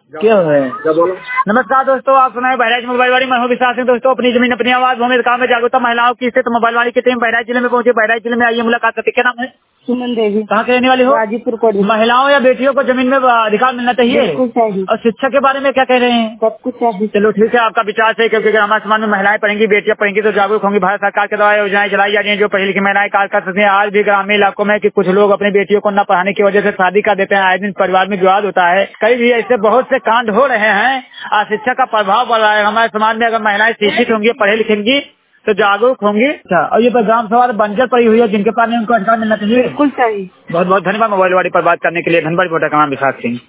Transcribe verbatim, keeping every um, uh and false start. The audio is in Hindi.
क्या है? नमस्कार दोस्तों, आप सुनाए बहराइच मोबाइल वाली मैं हूं विश्वास सिंह। दोस्तों, अपनी जमीन अपनी आवाज भूमि काम में जागरूकता महिलाओं की स्थिति मोबाइल वाली की टीम बहराइच जिले में पहुंची। बहराइच जिले में आइए मुलाकात करते। क्या नाम है? सुमन देवी। कहाँ के रहने वाली हो? गाजीपुर कोडी। महिलाओं या बेटियों को जमीन में अधिकार मिलना चाहिए? बिल्कुल चाहिए। और शिक्षा के बारे में क्या कह रहे हैं? सब कुछ चाहिए। चलो ठीक है, आपका विचार सही, क्योंकि अगर हमारे समाज में महिलाएं पढ़ेंगी, बेटियां पढ़ेंगी तो जागरूक होंगी। भारत सरकार के द्वारा योजनाएं चलाई जा रही हैं जो पढ़ी लिखी महिलाएं कार्य कर सकती हैं। आज भी ग्रामीण इलाकों में कि कुछ लोग अपनी बेटियों को न पढ़ाने की वजह से शादी कर देते हैं। आए दिन परिवार में विवाद होता है। कई भी ऐसे बहुत से कांड हो रहे हैं। आज शिक्षा का प्रभाव बढ़ रहा है हमारे समाज में। अगर महिलाएं शिक्षित होंगी, पढ़े लिखेंगी तो जागरूक होंगी। अच्छा, और ये ग्राम सभा बंजर पड़ी हुई है जिनके पास उनको अधिकार मिलना चाहिए? बिल्कुल चाहिए। बहुत बहुत धन्यवाद मोबाइल वाली पर बात करने के लिए। धनबाद वोटर का नाम विशाख सिंह।